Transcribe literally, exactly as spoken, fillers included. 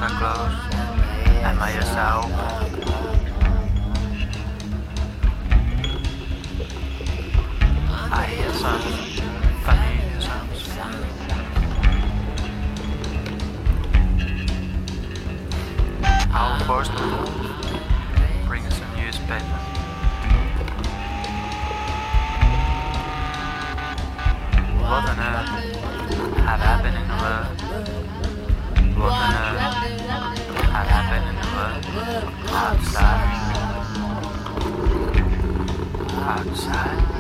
are closed. Am I yourself? I hear some familiar sounds. Our postman brings a newspaper. What on earth had happened in the world? What on earth had happened in the world? Outside. Outside.